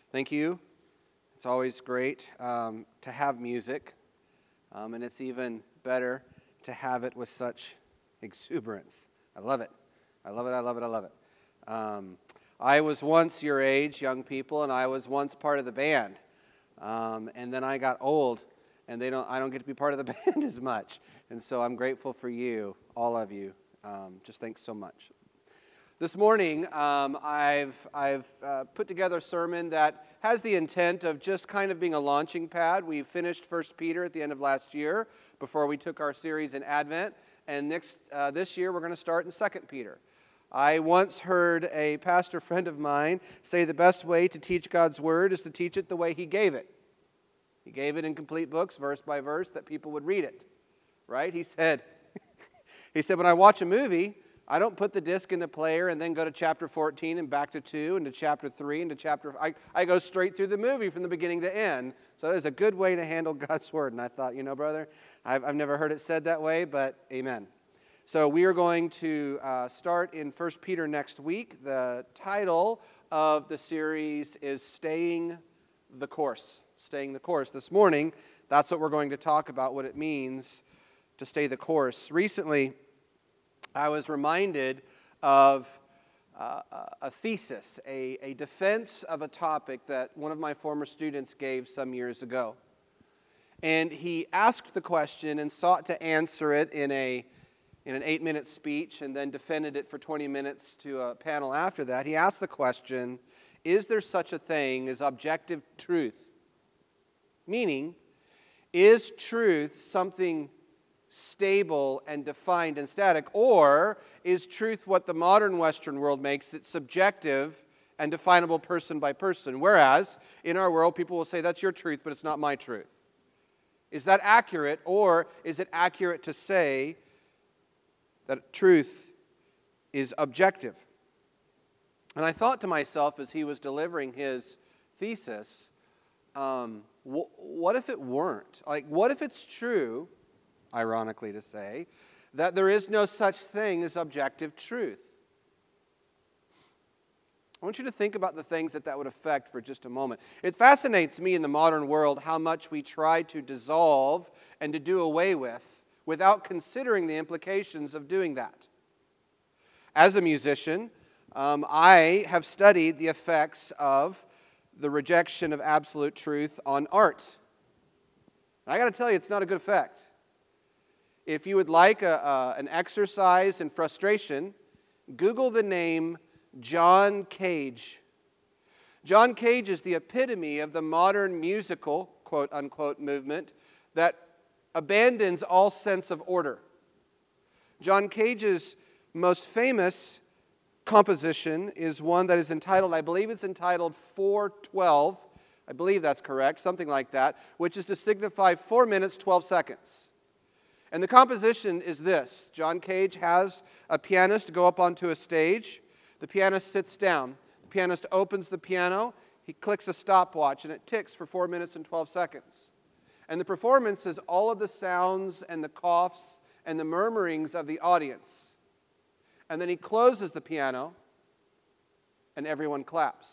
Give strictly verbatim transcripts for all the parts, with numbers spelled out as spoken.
Thank you. It's always great um, to have music, um, and it's even better to have it with such exuberance. I love it. I love it, I love it, I love it. Um, I was once your age, young people, and I was once part of the band. Um, and then I got old, and they don't. I don't get to be part of the band as much. And so I'm grateful for you, all of you. Um, just thanks so much. This morning, um, I've, I've uh, put together a sermon that has the intent of just kind of being a launching pad. We finished First Peter at the end of last year before we took our series in Advent, and next uh, this year we're going to start in Second Peter. I once heard a pastor friend of mine say the best way to teach God's Word is to teach it the way He gave it. He gave it in complete books, verse by verse, that people would read it, right? He said, he said, when I watch a movie, I don't put the disc in the player and then go to chapter fourteen and back to two and to chapter three and to chapter... I, I go straight through the movie from the beginning to end. So that is a good way to handle God's Word. And I thought, you know, brother, I've, I've never heard it said that way, but amen. So we are going to uh, start in First Peter next week. The title of the series is Staying the Course. Staying the Course. This morning, that's what we're going to talk about, what it means to stay the course. Recently, I was reminded of uh, a thesis, a, a defense of a topic that one of my former students gave some years ago. And he asked the question and sought to answer it in a in an eight-minute speech and then defended it for twenty minutes to a panel after that. He asked the question, is there such a thing as objective truth? Meaning, is truth something stable and defined and static, or is truth what the modern Western world makes it, subjective and definable person by person? Whereas, in our world, people will say, that's your truth, but it's not my truth. Is that accurate, or is it accurate to say that truth is objective? And I thought to myself as he was delivering his thesis, um, wh- what if it weren't? Like, what if it's true, ironically to say, that there is no such thing as objective truth? I want you to think about the things that that would affect for just a moment. It fascinates me in the modern world how much we try to dissolve and to do away with without considering the implications of doing that. As a musician, um, I have studied the effects of the rejection of absolute truth on art. And I got to tell you, it's not a good effect. If you would like a, uh, an exercise in frustration, Google the name John Cage. John Cage is the epitome of the modern musical, quote-unquote, movement that abandons all sense of order. John Cage's most famous composition is one that is entitled, I believe it's entitled four twelve, I believe that's correct, something like that, which is to signify four minutes, twelve seconds. And the composition is this. John Cage has a pianist go up onto a stage. The pianist sits down. The pianist opens the piano. He clicks a stopwatch, and it ticks for four minutes and twelve seconds. And the performance is all of the sounds and the coughs and the murmurings of the audience. And then he closes the piano, and everyone claps.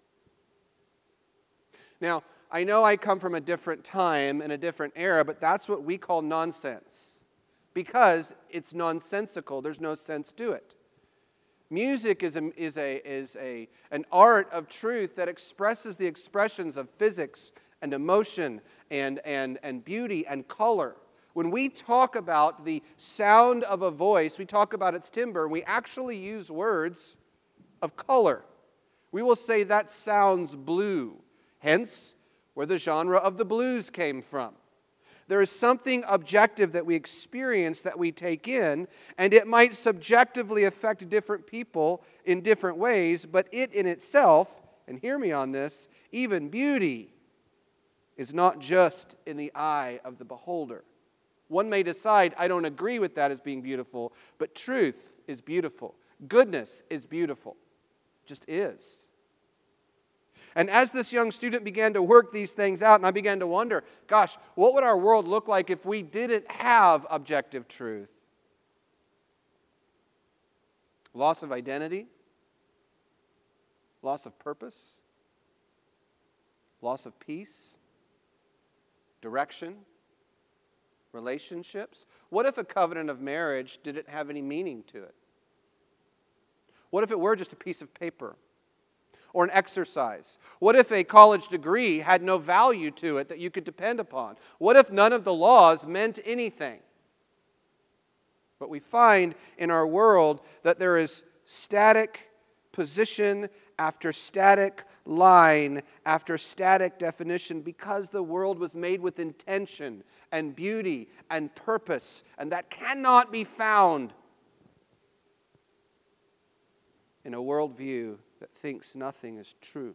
Now, I know I come from a different time and a different era, but that's what we call nonsense. Because it's nonsensical. There's no sense to it. Music is, a, is, a, is a, an art of truth that expresses the expressions of physics and emotion and, and, and beauty and color. When we talk about the sound of a voice, we talk about its timbre, and we actually use words of color. We will say that sounds blue, hence where the genre of the blues came from. There is something objective that we experience, that we take in, and it might subjectively affect different people in different ways, but it in itself, and hear me on this, even beauty is not just in the eye of the beholder. One may decide, I don't agree with that as being beautiful, but truth is beautiful. Goodness is beautiful. It just is. And as this young student began to work these things out, and I began to wonder, gosh, what would our world look like if we didn't have objective truth? Loss of identity, loss of purpose, loss of peace, direction, relationships? What if a covenant of marriage didn't have any meaning to it? What if it were just a piece of paper or an exercise? What if a college degree had no value to it that you could depend upon? What if none of the laws meant anything? But we find in our world that there is static position after static line after static definition because the world was made with intention and beauty and purpose, and that cannot be found in a worldview that thinks nothing is true.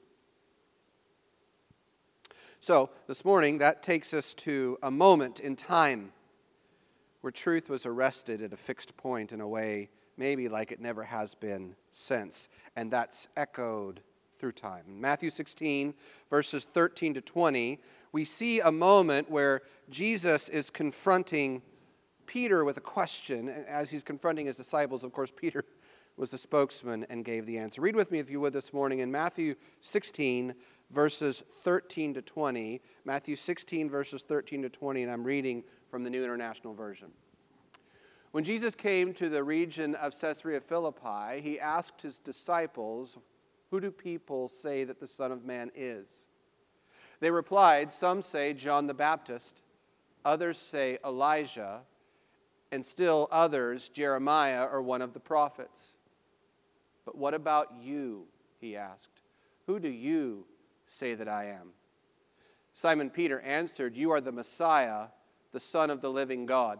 So, this morning, that takes us to a moment in time where truth was arrested at a fixed point in a way maybe like it never has been since, and that's echoed through time. In Matthew sixteen, verses thirteen to twenty, we see a moment where Jesus is confronting Peter with a question. As he's confronting his disciples, of course, Peter was the spokesman and gave the answer. Read with me, if you would, this morning in Matthew sixteen, verses thirteen to twenty. Matthew sixteen, verses thirteen to twenty, and I'm reading from the New International Version. When Jesus came to the region of Caesarea Philippi, he asked his disciples, "Who do people say that the Son of Man is?" They replied, "Some say John the Baptist, others say Elijah, and still others Jeremiah or one of the prophets." "But what about you?" he asked. "Who do you say that I am?" Simon Peter answered, "You are the Messiah, the Son of the living God."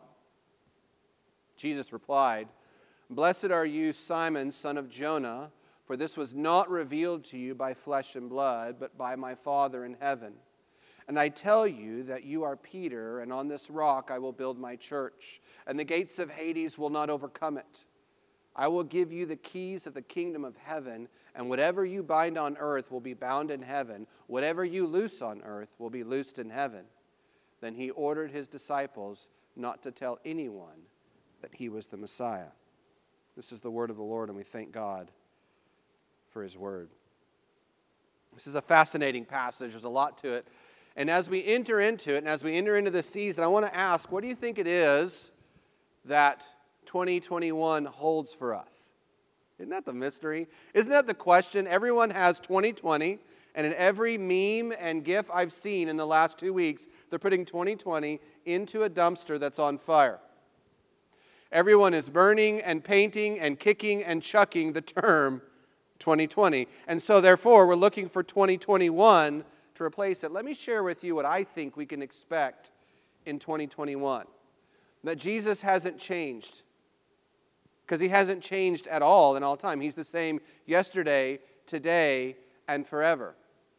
Jesus replied, "Blessed are you, Simon, son of Jonah, for this was not revealed to you by flesh and blood, but by my Father in heaven. And I tell you that you are Peter, and on this rock I will build my church, and the gates of Hades will not overcome it. I will give you the keys of the kingdom of heaven, and whatever you bind on earth will be bound in heaven. Whatever you loose on earth will be loosed in heaven." Then he ordered his disciples not to tell anyone that he was the Messiah. This is the word of the Lord, and we thank God for his word. This is a fascinating passage. There's a lot to it. And as we enter into it, and as we enter into this season, I want to ask, what do you think it is that twenty twenty-one holds for us? Isn't that the mystery? Isn't that the question? Everyone has twenty twenty, and in every meme and GIF I've seen in the last two weeks, they're putting twenty twenty into a dumpster that's on fire. Everyone is burning and painting and kicking and chucking the term twenty twenty. And so therefore, we're looking for twenty twenty-one to replace it. Let me share with you what I think we can expect in twenty twenty-one. That Jesus hasn't changed. Because he hasn't changed at all in all time. He's the same yesterday, today, and forever.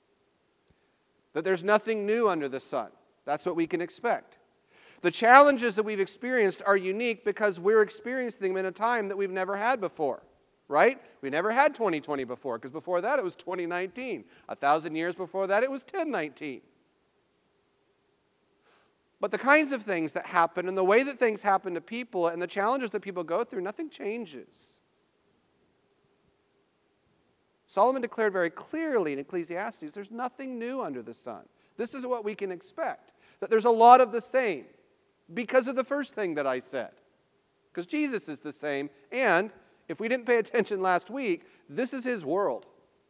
That there's nothing new under the sun. That's what we can expect. The challenges that we've experienced are unique because we're experiencing them in a time that we've never had before, right? We never had twenty twenty before, because before that it was twenty nineteen. A thousand years before that it was ten nineteen. But the kinds of things that happen and the way that things happen to people and the challenges that people go through, nothing changes. Solomon declared very clearly in Ecclesiastes, there's nothing new under the sun. This is what we can expect, that there's a lot of the same. Because of the first thing that I said. Because Jesus is the same, and if we didn't pay attention last week, this is his world.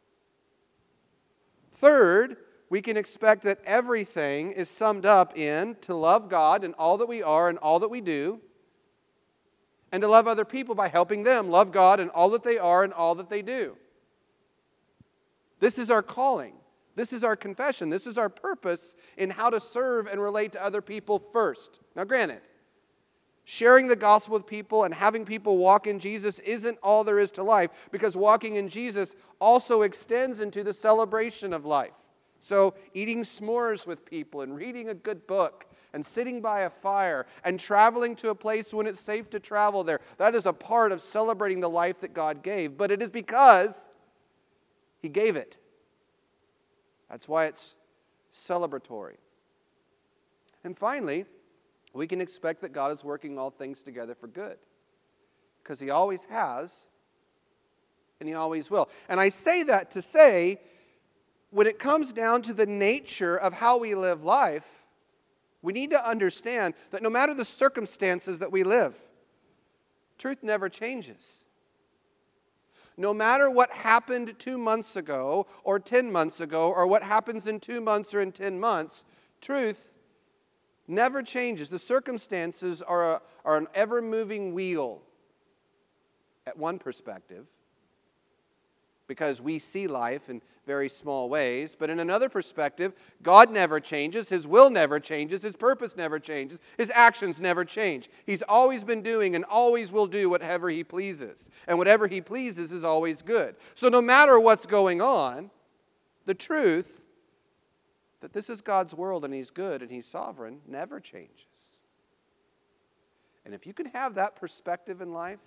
Third, we can expect that everything is summed up in to love God in all that we are and all that we do, and to love other people by helping them love God in all that they are and all that they do. This is our calling. This is our confession. This is our purpose in how to serve and relate to other people first. Now, granted, sharing the gospel with people and having people walk in Jesus isn't all there is to life, because walking in Jesus also extends into the celebration of life. So, eating s'mores with people and reading a good book and sitting by a fire and traveling to a place when it's safe to travel there, that is a part of celebrating the life that God gave. But it is because he gave it. That's why it's celebratory. And finally, we can expect that God is working all things together for good. Because he always has, and he always will. And I say that to say when it comes down to the nature of how we live life, we need to understand that no matter the circumstances that we live, truth never changes. No matter what happened two months ago or ten months ago or what happens in two months or in ten months, truth never changes. The circumstances are, a, are an ever-moving wheel at one perspective, because we see life in very small ways. But in another perspective, God never changes, His will never changes, His purpose never changes, His actions never change. He's always been doing and always will do whatever He pleases. And whatever He pleases is always good. So no matter what's going on, the truth that this is God's world and He's good and He's sovereign never changes. And if you can have that perspective in life,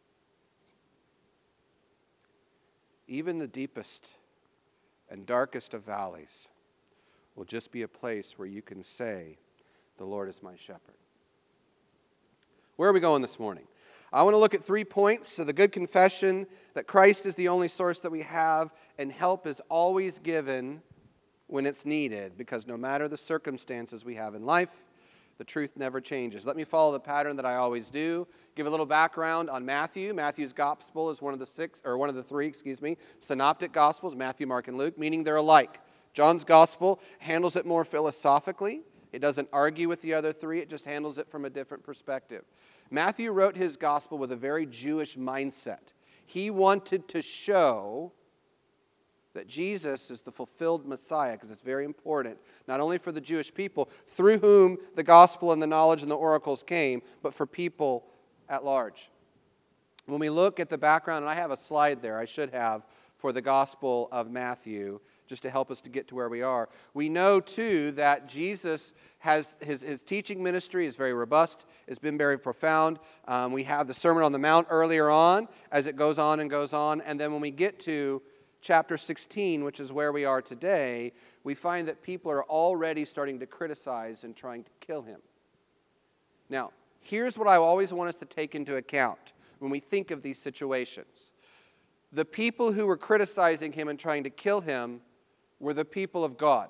even the deepest and darkest of valleys will just be a place where you can say, the Lord is my shepherd. Where are we going this morning? I want to look at three points. So the good confession that Christ is the only source that we have, and help is always given when it's needed, because no matter the circumstances we have in life, the truth never changes. Let me follow the pattern that I always do. Give a little background on Matthew. Matthew's gospel is one of the six, or one of the three, excuse me, synoptic gospels, Matthew, Mark, and Luke, meaning they're alike. John's gospel handles it more philosophically. It doesn't argue with the other three. It just handles it from a different perspective. Matthew wrote his gospel with a very Jewish mindset. He wanted to show that Jesus is the fulfilled Messiah, because it's very important, not only for the Jewish people, through whom the gospel and the knowledge and the oracles came, but for people at large. When we look at the background, and I have a slide there, I should have, for the Gospel of Matthew, just to help us to get to where we are. We know, too, that Jesus has, his, his teaching ministry is very robust, it's been very profound. Um, we have the Sermon on the Mount earlier on, as it goes on and goes on, and then when we get to chapter sixteen, which is where we are today, we find that people are already starting to criticize and trying to kill him. Now, here's what I always want us to take into account when we think of these situations. The people who were criticizing him and trying to kill him were the people of God.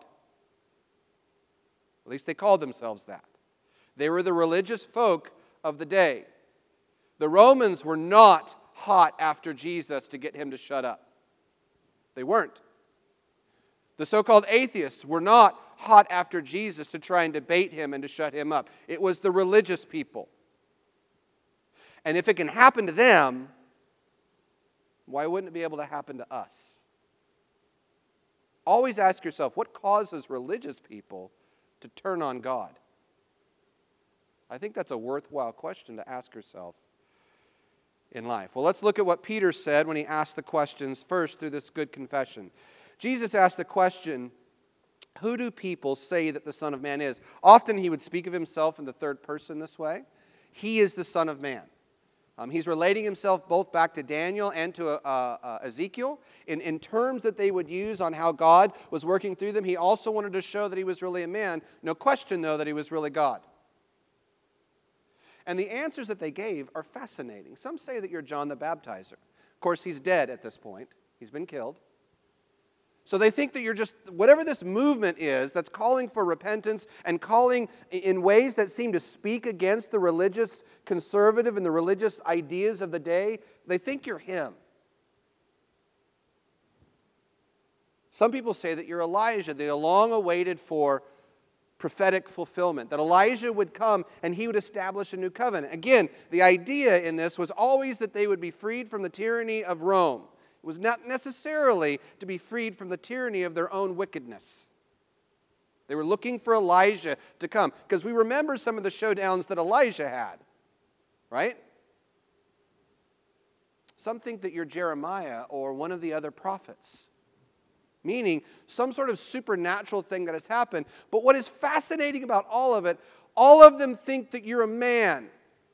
At least they called themselves that. They were the religious folk of the day. The Romans were not hot after Jesus to get him to shut up. They weren't. The so-called atheists were not hot after Jesus to try and debate him and to shut him up. It was the religious people. And if it can happen to them, why wouldn't it be able to happen to us? Always ask yourself, what causes religious people to turn on God? I think that's a worthwhile question to ask yourself in life. Well, let's look at what Peter said when he asked the questions first through this good confession. Jesus asked the question, who do people say that the Son of Man is? Often he would speak of himself in the third person this way. He is the Son of Man. Um, he's relating himself both back to Daniel and to uh, uh, Ezekiel in, in terms that they would use on how God was working through them. He also wanted to show that he was really a man. No question, though, that he was really God. And the answers that they gave are fascinating. Some say that you're John the Baptizer. Of course, he's dead at this point. He's been killed. So they think that you're just, whatever this movement is that's calling for repentance and calling in ways that seem to speak against the religious conservative and the religious ideas of the day, they think you're him. Some people say that you're Elijah, the long-awaited for prophetic fulfillment, that Elijah would come and he would establish a new covenant. Again, the idea in this was always that they would be freed from the tyranny of Rome. It was not necessarily to be freed from the tyranny of their own wickedness. They were looking for Elijah to come, because we remember some of the showdowns that Elijah had, right? Some think that you're Jeremiah or one of the other prophets, meaning some sort of supernatural thing that has happened. But what is fascinating about all of it, all of them think that you're a man.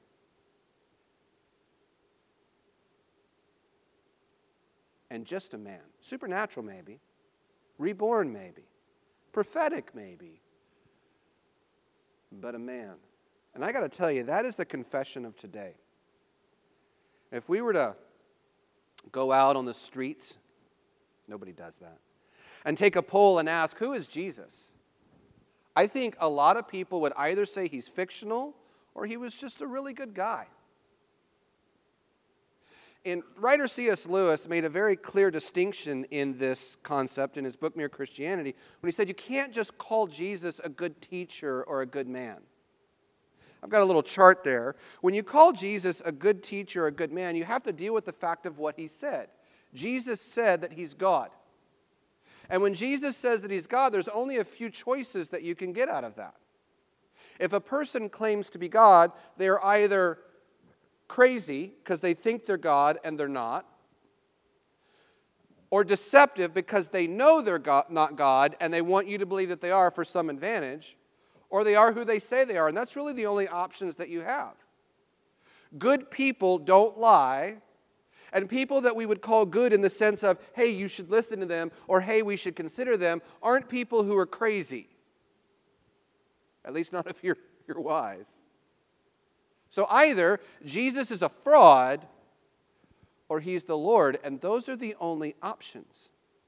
And just a man. Supernatural maybe. Reborn maybe. Prophetic maybe. But a man. And I got to tell you, that is the confession of today. If we were to go out on the streets, nobody does that. and take a poll and ask, who is Jesus? I think a lot of people would either say he's fictional or he was just a really good guy. And writer C S Lewis made a very clear distinction in this concept in his book, Mere Christianity, when he said you can't just call Jesus a good teacher or a good man. I've got a little chart there. When you call Jesus a good teacher or a good man, you have to deal with the fact of what he said. Jesus said that he's God. And when Jesus says that he's God, there's only a few choices that you can get out of that. If a person claims to be God, they're either crazy because they think they're God and they're not, or deceptive because they know they're God, not God and they want you to believe that they are for some advantage, or they are who they say they are. And that's really the only options that you have. Good people don't lie, and people that we would call good in the sense of, hey, you should listen to them, or hey, we should consider them, aren't people who are crazy. At least not if you're, you're wise. So either Jesus is a fraud or he's the Lord, and those are the only options.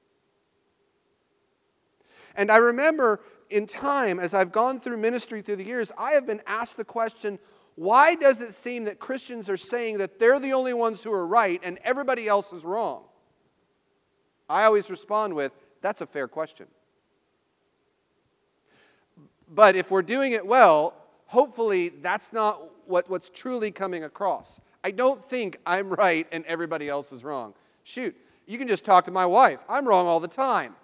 And I remember in time, as I've gone through ministry through the years, I have been asked the question, why does it seem that Christians are saying that they're the only ones who are right and everybody else is wrong? I always respond with, that's a fair question. But if we're doing it well, hopefully that's not what, what's truly coming across. I don't think I'm right and everybody else is wrong. Shoot, you can just talk to my wife. I'm wrong all the time.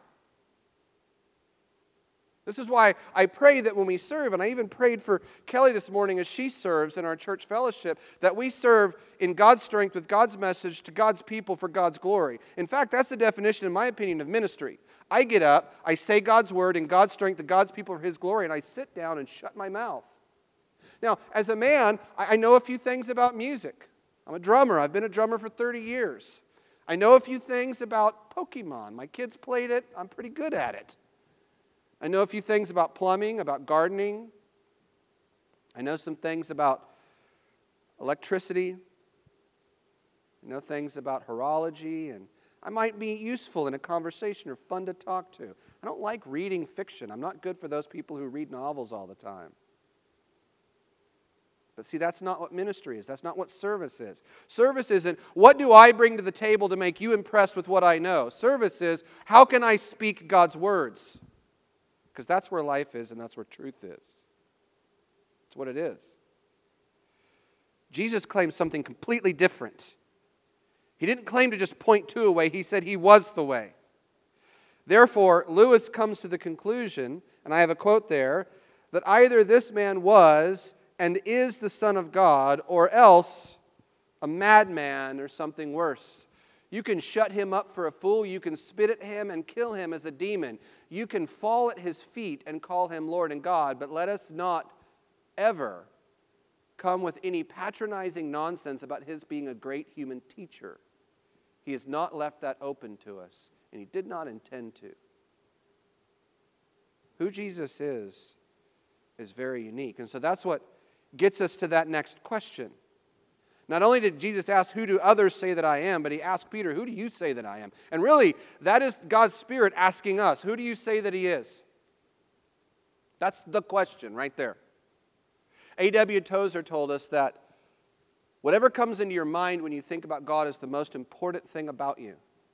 This is why I pray that when we serve, and I even prayed for Kelly this morning as she serves in our church fellowship, that we serve in God's strength with God's message to God's people for God's glory. In fact, that's the definition, in my opinion, of ministry. I get up, I say God's word in God's strength to God's people for His glory, and I sit down and shut my mouth. Now, as a man, I know a few things about music. I'm a drummer. I've been a drummer for thirty years. I know a few things about Pokemon. My kids played it. I'm pretty good at it. I know a few things about plumbing, about gardening. I know some things about electricity. I know things about horology, and I might be useful in a conversation or fun to talk to. I don't like reading fiction. I'm not good for those people who read novels all the time. But see, that's not what ministry is. That's not what service is. Service isn't, what do I bring to the table to make you impressed with what I know? Service is, how can I speak God's words? Because that's where life is and that's where truth is. It's what it is. Jesus claims something completely different. He didn't claim to just point to a way. He said he was the way. Therefore, Lewis comes to the conclusion, and I have a quote there, that either this man was and is the Son of God, or else a madman or something worse. You can shut him up for a fool. You can spit at him and kill him as a demon. You can fall at his feet and call him Lord and God, but let us not ever come with any patronizing nonsense about his being a great human teacher. He has not left that open to us, and he did not intend to. Who Jesus is, is very unique. And so that's what gets us to that next question. Not only did Jesus ask, who do others say that I am, but he asked Peter, who do you say that I am? And really, that is God's Spirit asking us, who do you say that he is? That's the question right there. A W Tozer told us that whatever comes into your mind when you think about God is the most important thing about you.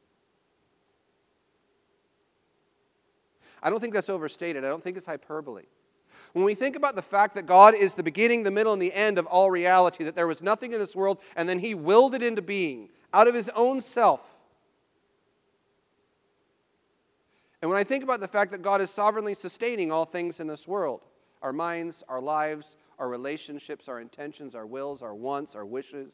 I don't think that's overstated. I don't think it's hyperbole. When we think about the fact that God is the beginning, the middle, and the end of all reality, that there was nothing in this world, and then he willed it into being out of his own self. And when I think about the fact that God is sovereignly sustaining all things in this world, our minds, our lives, our relationships, our intentions, our wills, our wants, our wishes.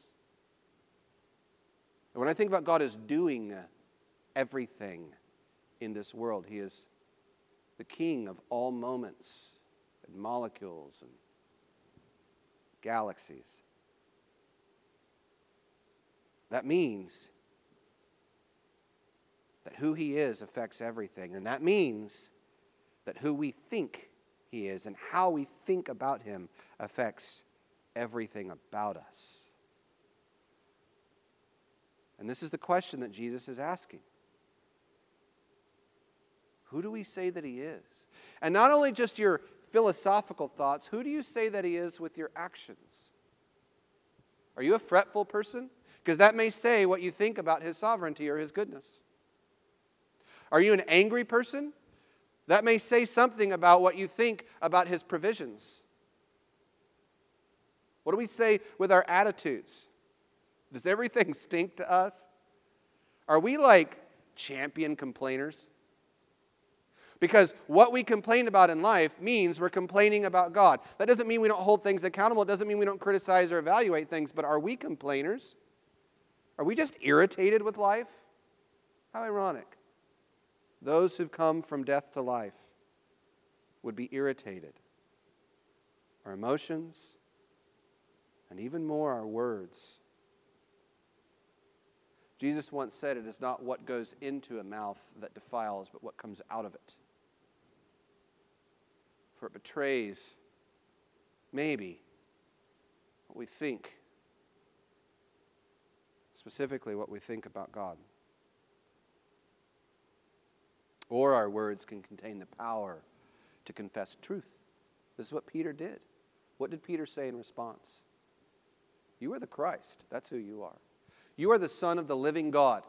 And when I think about God as doing everything in this world, he is the king of all moments and molecules and galaxies. That means that who he is affects everything. And that means that who we think he is and how we think about him affects everything about us. And this is the question that Jesus is asking. Who do we say that he is? And not only just your philosophical thoughts, who do you say that he is with your actions? Are you a fretful person? Because that may say what you think about his sovereignty or his goodness. Are you an angry person? That may say something about what you think about his provisions. What do we say with our attitudes? Does everything stink to us? Are we like champion complainers? Because what we complain about in life means we're complaining about God. That doesn't mean we don't hold things accountable. It doesn't mean we don't criticize or evaluate things. But are we complainers? Are we just irritated with life? How ironic. Those who've come from death to life would be irritated. Our emotions, and even more our words. Jesus once said, it is not what goes into a mouth that defiles, but what comes out of it. For it betrays, maybe, what we think, specifically what we think about God. Or our words can contain the power to confess truth. This is what Peter did. What did Peter say in response? You are the Christ. That's who you are. You are the Son of the living God.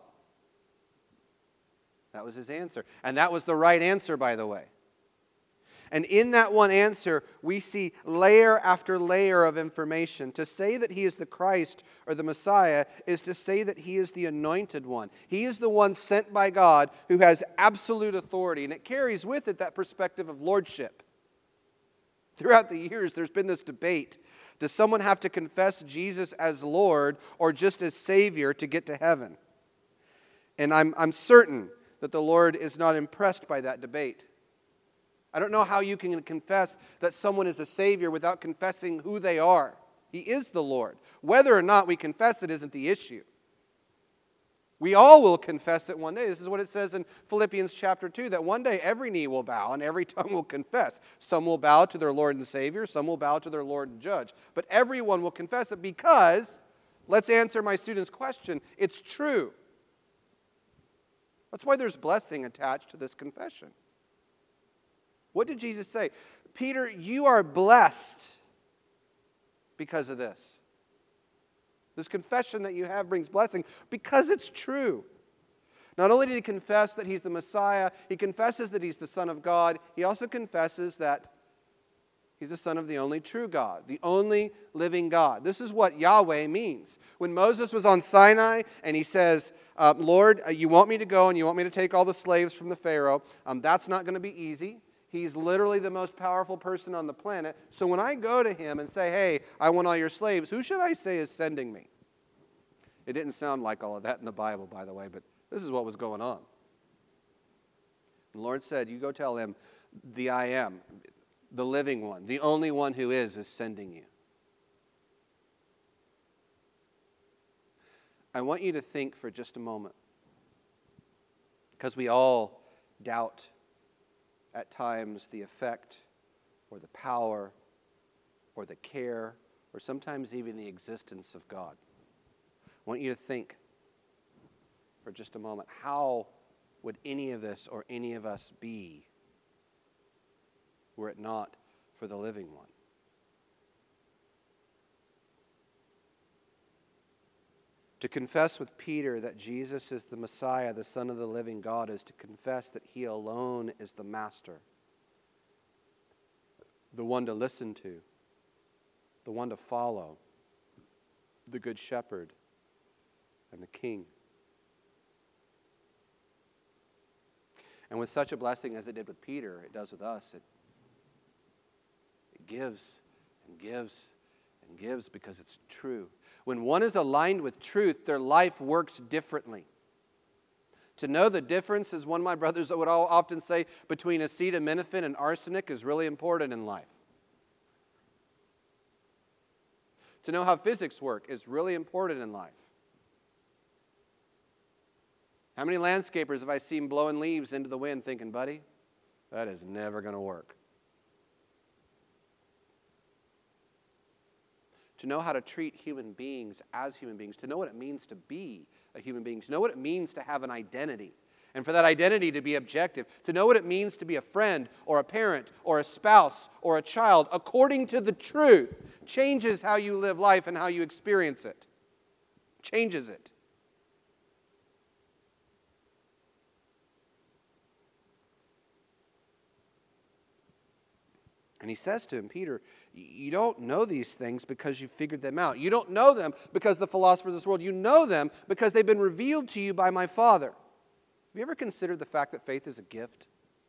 That was his answer. And that was the right answer, by the way. And in that one answer, we see layer after layer of information. To say that he is the Christ or the Messiah is to say that he is the anointed one. He is the one sent by God who has absolute authority. And it carries with it that perspective of lordship. Throughout the years, there's been this debate. Does someone have to confess Jesus as Lord or just as Savior to get to heaven? And I'm, I'm certain that the Lord is not impressed by that debate. I don't know how you can confess that someone is a Savior without confessing who they are. He is the Lord. Whether or not we confess it isn't the issue. We all will confess it one day. This is what it says in Philippians chapter two, that one day every knee will bow and every tongue will confess. Some will bow to their Lord and Savior, some will bow to their Lord and Judge. But everyone will confess it because, let's answer my student's question, it's true. That's why there's blessing attached to this confession. What did Jesus say? Peter, you are blessed because of this. This confession that you have brings blessing because it's true. Not only did he confess that he's the Messiah, he confesses that he's the Son of God. He also confesses that he's the Son of the only true God, the only living God. This is what Yahweh means. When Moses was on Sinai and he says, uh, Lord, uh, you want me to go and you want me to take all the slaves from the Pharaoh, um, that's not going to be easy. He's literally the most powerful person on the planet. So when I go to him and say, hey, I want all your slaves, who should I say is sending me? It didn't sound like all of that in the Bible, by the way, but this is what was going on. The Lord said, you go tell him, the I am, the living one, the only one who is, is sending you. I want you to think for just a moment, because we all doubt at times the effect or the power or the care or sometimes even the existence of God. I want you to think for just a moment, how would any of this or any of us be were it not for the living one? To confess with Peter that Jesus is the Messiah, the Son of the living God, is to confess that he alone is the Master, the one to listen to, the one to follow, the Good Shepherd, and the King. And with such a blessing as it did with Peter, it does with us. It, it gives and gives and gives because it's true. When one is aligned with truth, their life works differently. To know the difference, as one of my brothers would often say, between acetaminophen and arsenic is really important in life. To know how physics work is really important in life. How many landscapers have I seen blowing leaves into the wind thinking, buddy, that is never going to work? To know how to treat human beings as human beings, to know what it means to be a human being, to know what it means to have an identity, And for that identity to be objective, to know what it means to be a friend or a parent or a spouse or a child according to the truth changes how you live life and how you experience it. Changes it. And he says to him, Peter, you don't know these things because you figured them out. You don't know them because the philosophers of this world. You know them because they've been revealed to you by my Father. Have you ever considered the fact that faith is a gift?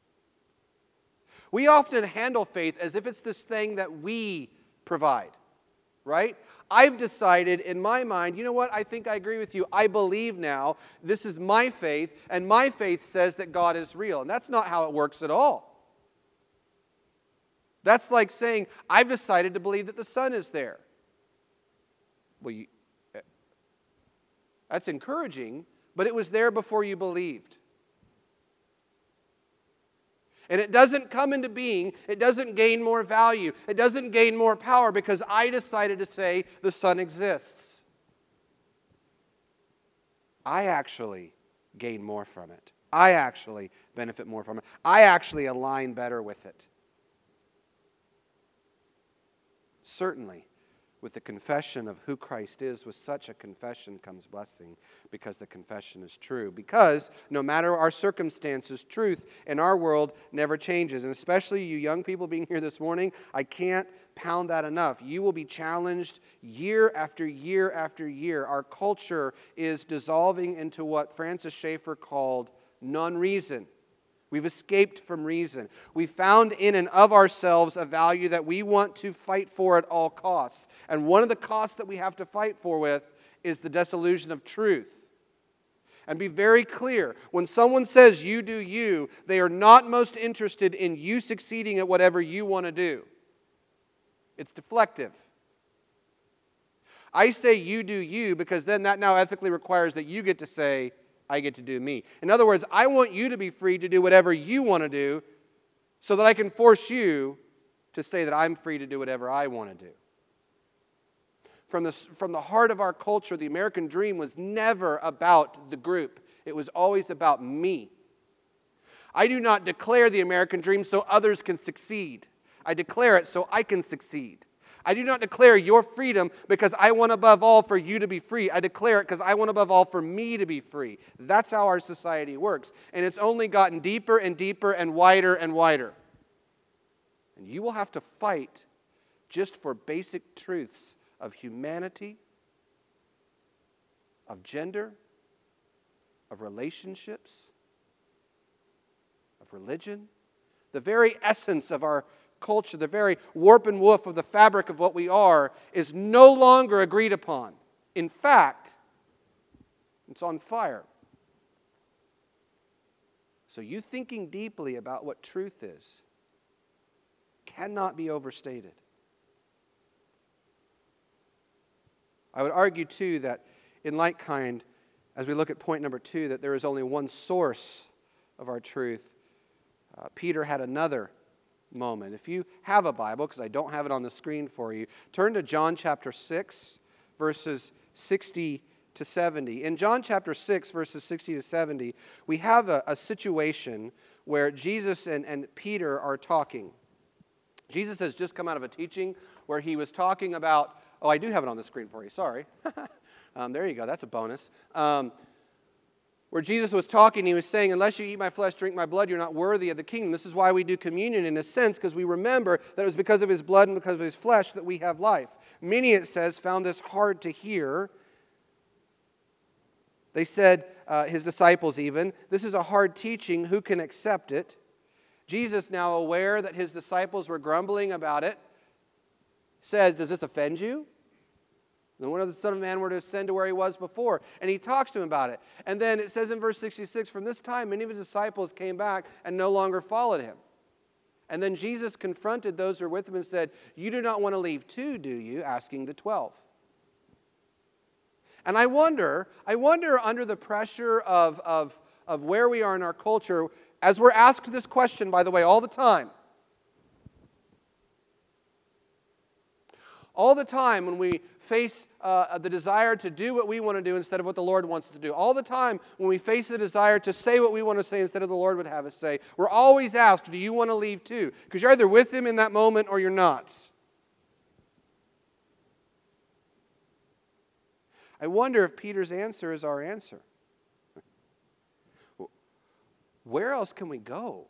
We often handle faith as if it's this thing that we provide, right? I've decided in my mind, you know what, I think I agree with you. I believe now. This is my faith, and my faith says that God is real. And that's not how it works at all. That's like saying, I've decided to believe that the sun is there. Well, you, that's encouraging, but it was there before you believed. And it doesn't come into being, it doesn't gain more value, it doesn't gain more power because I decided to say the sun exists. I actually gain more from it. I actually benefit more from it. I actually align better with it. Certainly, with the confession of who Christ is, with such a confession comes blessing because the confession is true. Because no matter our circumstances, truth in our world never changes. And especially you young people being here this morning, I can't pound that enough. You will be challenged year after year after year. Our culture is dissolving into what Francis Schaeffer called non-reason. We've escaped from reason. We found in and of ourselves a value that we want to fight for at all costs. And one of the costs that we have to fight for with is the disillusion of truth. And be very clear, when someone says you do you, they are not most interested in you succeeding at whatever you want to do. It's deflective. I say you do you because then that now ethically requires that you get to say, I get to do me. In other words, I want you to be free to do whatever you want to do so that I can force you to say that I'm free to do whatever I want to do. From the, from the heart of our culture, the American dream was never about the group. It was always about me. I do not declare the American dream so others can succeed. I declare it so I can succeed. I do not declare your freedom because I want above all for you to be free. I declare it because I want above all for me to be free. That's how our society works. And it's only gotten deeper and deeper and wider and wider. And you will have to fight just for basic truths of humanity, of gender, of relationships, of religion, the very essence of our culture, the very warp and woof of the fabric of what we are, is no longer agreed upon. In fact, it's on fire. So you thinking deeply about what truth is cannot be overstated. I would argue, too, that in like kind, as we look at point number two, that there is only one source of our truth. Uh, Peter had another moment. If you have a Bible, because I don't have it on the screen for you, turn to John chapter six, verses sixty to seventy. In John chapter six, verses sixty to seventy, we have a, a situation where Jesus and, and Peter are talking. Jesus has just come out of a teaching where he was talking about, oh, I do have it on the screen for you, sorry. um, there you go, that's a bonus. Um, where Jesus was talking, he was saying, unless you eat my flesh, drink my blood, you're not worthy of the kingdom. This is why we do communion in a sense, because we remember that it was because of his blood and because of his flesh that we have life. Many, it says, found this hard to hear. They said, uh, his disciples even, this is a hard teaching, who can accept it? Jesus, now aware that his disciples were grumbling about it, says, does this offend you? And one of the Son of Man were to ascend to where he was before. And he talks to him about it. And then it says in verse sixty-six, from this time many of his disciples came back and no longer followed him. And then Jesus confronted those who were with him and said, you do not want to leave too, do you? Asking the twelve. And I wonder, I wonder under the pressure of, of, of where we are in our culture, as we're asked this question, by the way, all the time, All the time when we face uh, the desire to do what we want to do instead of what the Lord wants us to do. All the time when we face the desire to say what we want to say instead of the Lord would have us say. We're always asked, do you want to leave too? Because you're either with Him in that moment or you're not. I wonder if Peter's answer is our answer. Where else can we go?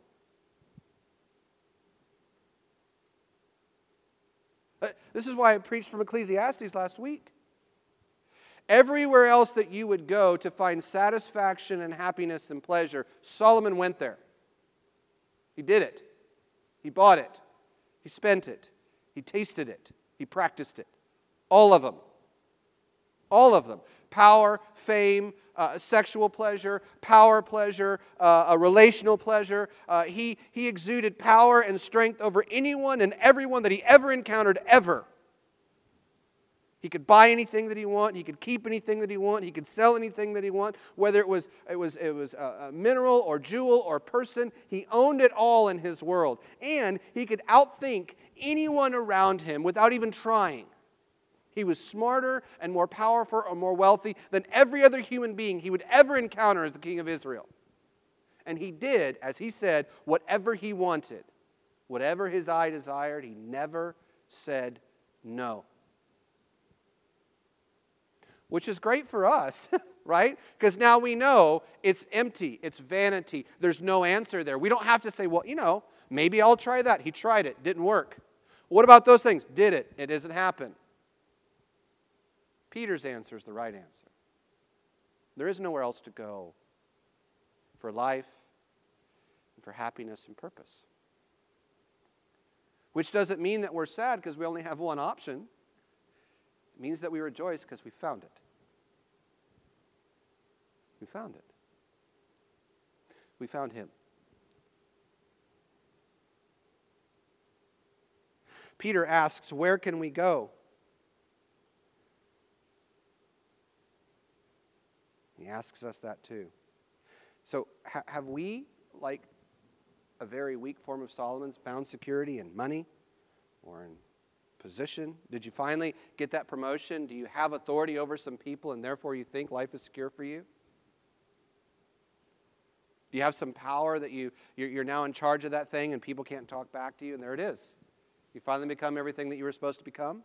This is why I preached from Ecclesiastes last week. Everywhere else that you would go to find satisfaction and happiness and pleasure, Solomon went there. He did it. He bought it. He spent it. He tasted it. He practiced it. All of them. All of them. Power, fame, uh, sexual pleasure, power pleasure, uh, a relational pleasure. Uh, he, he exuded power and strength over anyone and everyone that he ever encountered, ever. He could buy anything that he wanted. He could keep anything that he wanted. He could sell anything that he wanted. Whether it was, it was, it was a, a mineral or jewel or person, he owned it all in his world. And he could outthink anyone around him without even trying. He was smarter and more powerful or more wealthy than every other human being he would ever encounter as the king of Israel. And he did, as he said, whatever he wanted. Whatever his eye desired, he never said no. Which is great for us, right? Because now we know it's empty, it's vanity. There's no answer there. We don't have to say, well, you know, maybe I'll try that. He tried it, didn't work. What about those things? Did it? It doesn't happen. Peter's answer is the right answer. There is nowhere else to go for life and for happiness and purpose. Which doesn't mean that we're sad because we only have one option. It means that we rejoice because we found it. We found it. We found Him. Peter asks, where can we go? He asks us that too. So ha- have we, like a very weak form of Solomon's, found security in money or in position? Did you finally get that promotion? Do you have authority over some people and therefore you think life is secure for you? Do you have some power that you, you're, you're now in charge of that thing and people can't talk back to you? And there it is. You finally become everything that you were supposed to become?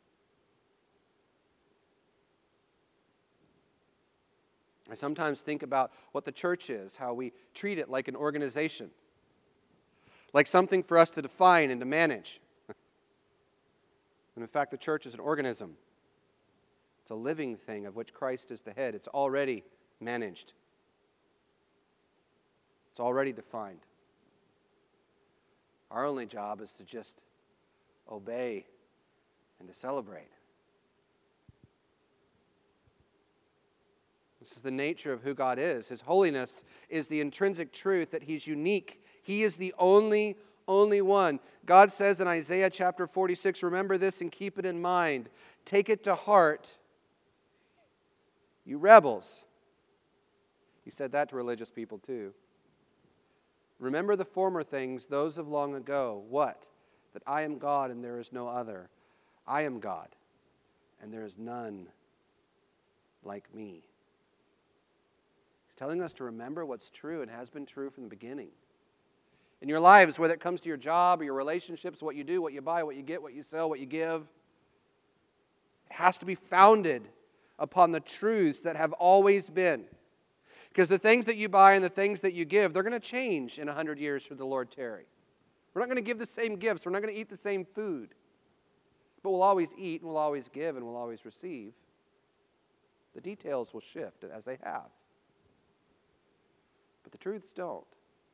I sometimes think about what the church is, how we treat it like an organization, like something for us to define and to manage. And in fact, the church is an organism. It's a living thing of which Christ is the head. It's already managed. It's already defined. Our only job is to just obey and to celebrate. This is the nature of who God is. His holiness is the intrinsic truth that He's unique. He is the only, only one. God says in Isaiah chapter forty-six, remember this and keep it in mind. Take it to heart, you rebels. He said that to religious people too. Remember the former things, those of long ago. What? That I am God and there is no other. I am God and there is none like me. He's telling us to remember what's true and has been true from the beginning. In your lives, whether it comes to your job or your relationships, what you do, what you buy, what you get, what you sell, what you give, it has to be founded upon the truths that have always been. Because the things that you buy and the things that you give, they're going to change in a hundred years should the Lord tarry. We're not going to give the same gifts. We're not going to eat the same food. But we'll always eat and we'll always give and we'll always receive. The details will shift as they have. But the truths don't.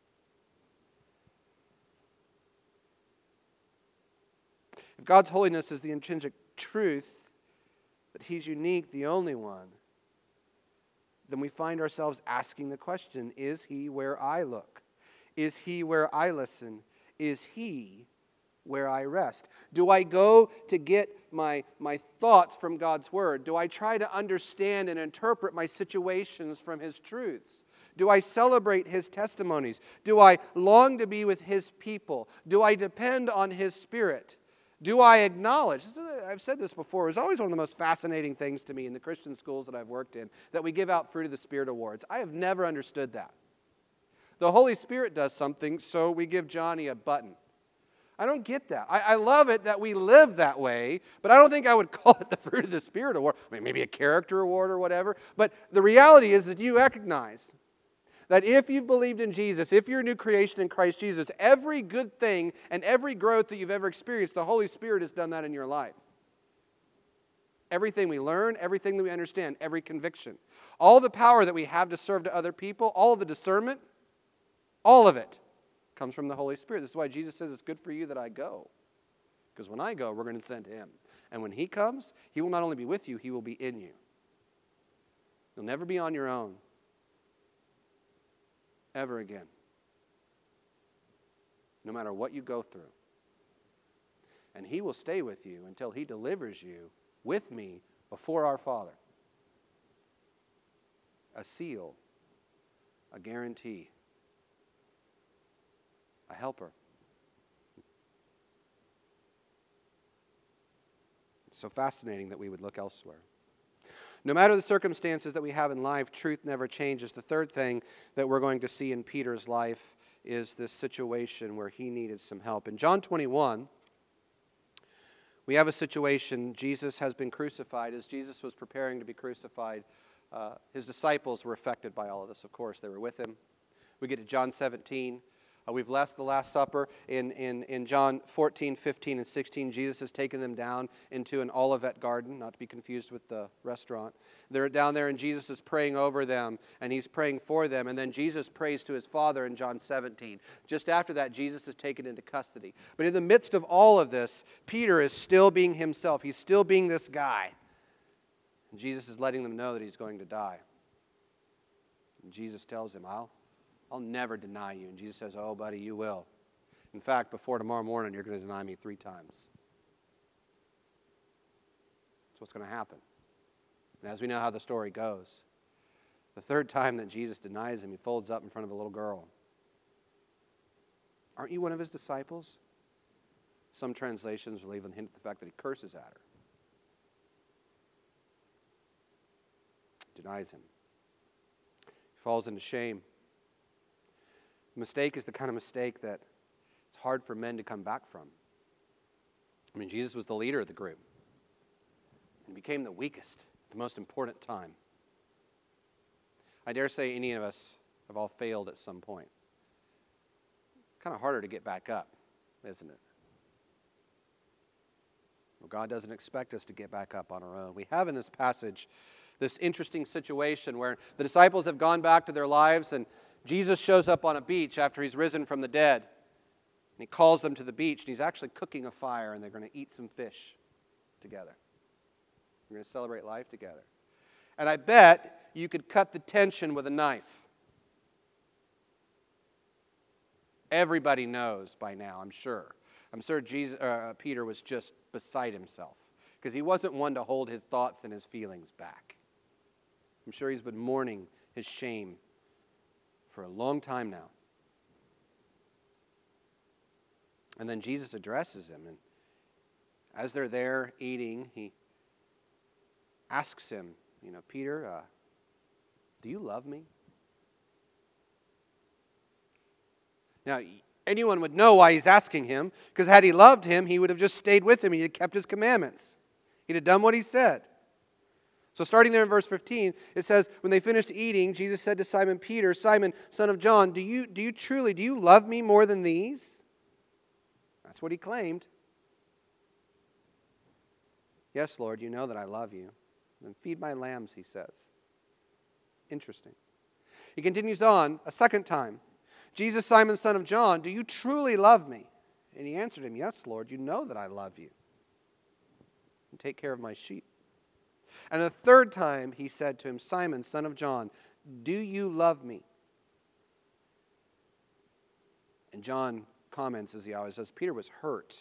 If God's holiness is the intrinsic truth, that He's unique, the only one, then we find ourselves asking the question, is He where I look? Is He where I listen? Is He where I rest? Do I go to get my, my thoughts from God's Word? Do I try to understand and interpret my situations from His truths? Do I celebrate His testimonies? Do I long to be with His people? Do I depend on His Spirit? Do I acknowledge, I've said this before, it was always one of the most fascinating things to me in the Christian schools that I've worked in, that we give out Fruit of the Spirit awards. I have never understood that. The Holy Spirit does something, so we give Johnny a button. I don't get that. I, I love it that we live that way, but I don't think I would call it the Fruit of the Spirit award. I mean, maybe a character award or whatever. But the reality is that you recognize that if you've believed in Jesus, if you're a new creation in Christ Jesus, every good thing and every growth that you've ever experienced, the Holy Spirit has done that in your life. Everything we learn, everything that we understand, every conviction. All the power that we have to serve to other people, all of the discernment, all of it comes from the Holy Spirit. This is why Jesus says it's good for you that I go. Because when I go, we're going to send Him. And when He comes, He will not only be with you, He will be in you. You'll never be on your own. Ever again. No matter what you go through. And He will stay with you until He delivers you with me before our Father. A seal. A guarantee. A helper. It's so fascinating that we would look elsewhere. No matter the circumstances that we have in life, truth never changes. The third thing that we're going to see in Peter's life is this situation where he needed some help. In John twenty-one, we have a situation. Jesus has been crucified. As Jesus was preparing to be crucified, uh, His disciples were affected by all of this, of course. They were with Him. We get to John seventeen. Uh, we've left the Last Supper. In, in, in John fourteen, fifteen, and sixteen, Jesus has taken them down into an Olivet garden, not to be confused with the restaurant. They're down there, and Jesus is praying over them, and He's praying for them. And then Jesus prays to His Father in John seventeen. Just after that, Jesus is taken into custody. But in the midst of all of this, Peter is still being himself. He's still being this guy. And Jesus is letting them know that he's going to die. And Jesus tells him, I'll I'll never deny you. And Jesus says, oh, buddy, you will. In fact, before tomorrow morning, you're going to deny me three times. That's what's going to happen. And as we know how the story goes, the third time that Jesus denies Him, He folds up in front of a little girl. Aren't you one of His disciples? Some translations will even hint at the fact that He curses at her. Denies Him. He falls into shame. Mistake is the kind of mistake that it's hard for men to come back from. I mean, Jesus was the leader of the group. And became the weakest at the most important time. I dare say any of us have all failed at some point. Kind of harder to get back up, isn't it? Well, God doesn't expect us to get back up on our own. We have in this passage this interesting situation where the disciples have gone back to their lives, and Jesus shows up on a beach after He's risen from the dead. And He calls them to the beach, and He's actually cooking a fire, and they're going to eat some fish together. We're going to celebrate life together. And I bet you could cut the tension with a knife. Everybody knows by now, I'm sure. I'm sure Jesus, uh, Peter was just beside himself because he wasn't one to hold his thoughts and his feelings back. I'm sure he's been mourning his shame for a long time now. And then Jesus addresses him, and as they're there eating, He asks him, you know, Peter, uh, do you love me? Now, anyone would know why he's asking him, because had he loved him, he would have just stayed with him. He'd have kept his commandments. He'd have done what he said. So starting there in verse fifteen, it says, when they finished eating, Jesus said to Simon Peter, Simon, son of John, do you, do you truly, do you love me more than these? That's what he claimed. Yes, Lord, you know that I love you. Then feed my lambs, he says. Interesting. He continues on a second time. Jesus, Simon, son of John, do you truly love me? And he answered him, yes, Lord, you know that I love you. And take care of my sheep. And a third time he said to him, Simon, son of John, do you love me? And John comments, as he always does, Peter was hurt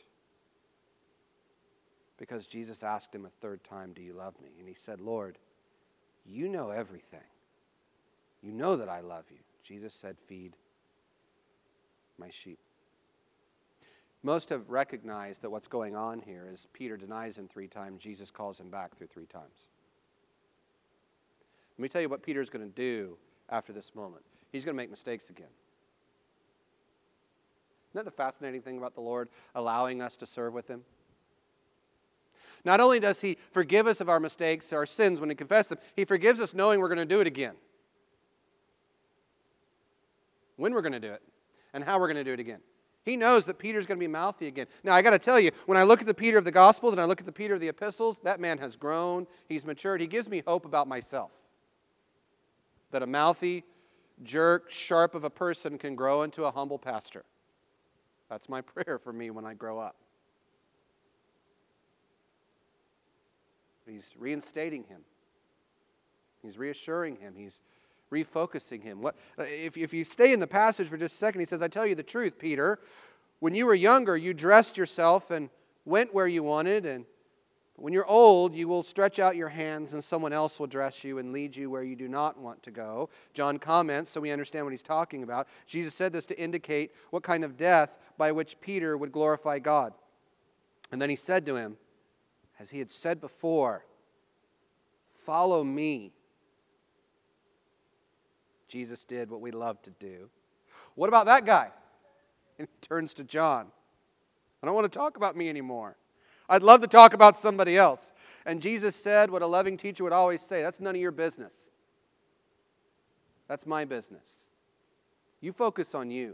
because Jesus asked him a third time, do you love me? And he said, Lord, you know everything. You know that I love you. Jesus said, feed my sheep. Most have recognized that what's going on here is Peter denies him three times. Jesus calls him back through three times. Let me tell you what Peter's going to do after this moment. He's going to make mistakes again. Isn't that the fascinating thing about the Lord allowing us to serve with Him? Not only does He forgive us of our mistakes, our sins when we confess them, He forgives us knowing we're going to do it again. When we're going to do it, and how we're going to do it again. He knows that Peter's going to be mouthy again. Now, I got to tell you, when I look at the Peter of the Gospels and I look at the Peter of the Epistles, that man has grown. He's matured. He gives me hope about myself. That a mouthy, jerk, sharp of a person can grow into a humble pastor. That's my prayer for me when I grow up. He's reinstating him. He's reassuring him. He's refocusing him. What, if, if you stay in the passage for just a second, he says, I tell you the truth, Peter. When you were younger, you dressed yourself and went where you wanted. And when you're old, you will stretch out your hands and someone else will dress you and lead you where you do not want to go. John comments, so we understand what he's talking about. Jesus said this to indicate what kind of death by which Peter would glorify God. And then he said to him, as he had said before, follow me. Jesus did what we love to do. What about that guy? And he turns to John. I don't want to talk about me anymore. I'd love to talk about somebody else. And Jesus said what a loving teacher would always say, that's none of your business. That's my business. You focus on you.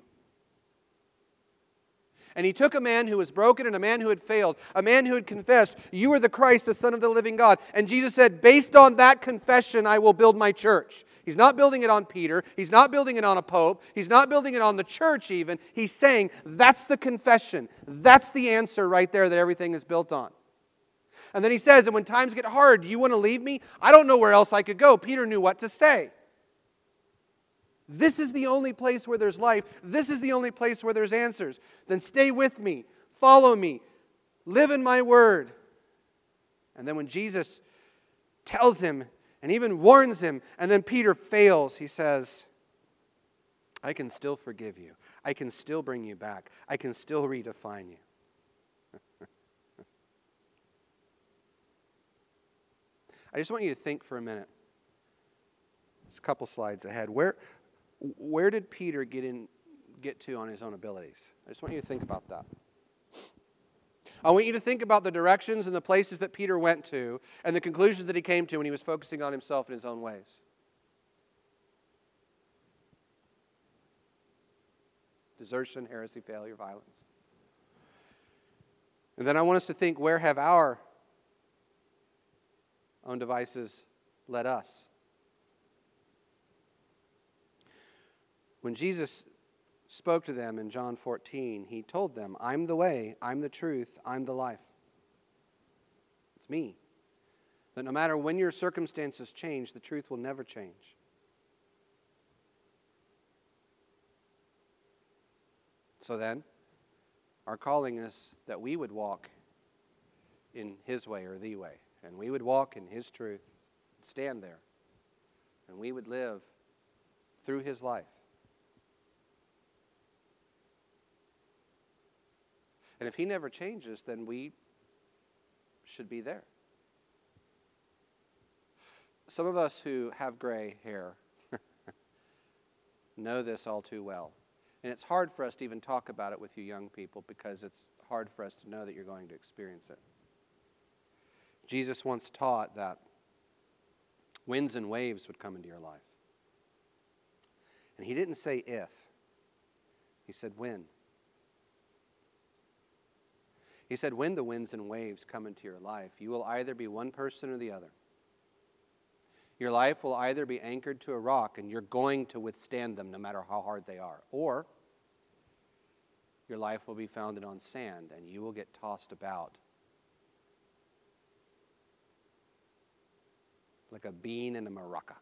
And he took a man who was broken and a man who had failed, a man who had confessed, you are the Christ, the Son of the living God. And Jesus said, based on that confession, I will build my church. He's not building it on Peter. He's not building it on a pope. He's not building it on the church even. He's saying, that's the confession. That's the answer right there that everything is built on. And then he says, and when times get hard, do you want to leave me? I don't know where else I could go. Peter knew what to say. This is the only place where there's life. This is the only place where there's answers. Then stay with me. Follow me. Live in my word. And then when Jesus tells him and even warns him, and then Peter fails, he says, I can still forgive you. I can still bring you back. I can still redefine you. I just want you to think for a minute. There's a couple slides ahead. Where, where did Peter get in, get to on his own abilities? I just want you to think about that. I want you to think about the directions and the places that Peter went to and the conclusions that he came to when he was focusing on himself in his own ways. Desertion, heresy, failure, violence. And then I want us to think, where have our own devices led us? When Jesus spoke to them in John fourteen, he told them, I'm the way, I'm the truth, I'm the life. It's me. That no matter when your circumstances change, the truth will never change. So then, our calling is that we would walk in His way or the way, and we would walk in His truth, stand there, and we would live through His life. And if He never changes, then we should be there. Some of us who have gray hair know this all too well. And it's hard for us to even talk about it with you young people because it's hard for us to know that you're going to experience it. Jesus once taught that winds and waves would come into your life. And He didn't say if. He said when. He said, when the winds and waves come into your life, you will either be one person or the other. Your life will either be anchored to a rock and you're going to withstand them no matter how hard they are, or your life will be founded on sand and you will get tossed about like a bean in a maraca.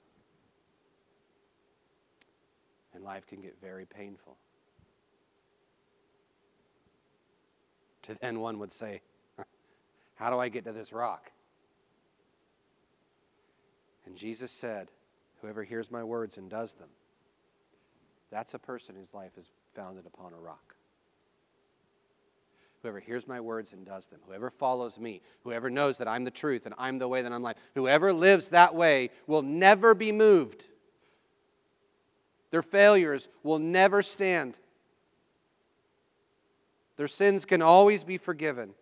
And life can get very painful. To then one would say, how do I get to this rock? And Jesus said, whoever hears my words and does them, that's a person whose life is founded upon a rock. Whoever hears my words and does them, whoever follows me, whoever knows that I'm the truth and I'm the way that I'm life, whoever lives that way will never be moved. Their failures will never stand. Their sins can always be forgiven.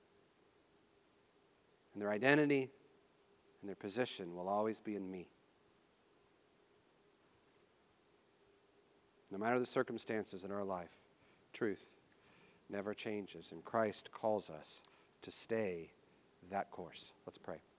And their identity and their position will always be in me. No matter the circumstances in our life, truth never changes, and Christ calls us to stay that course. Let's pray.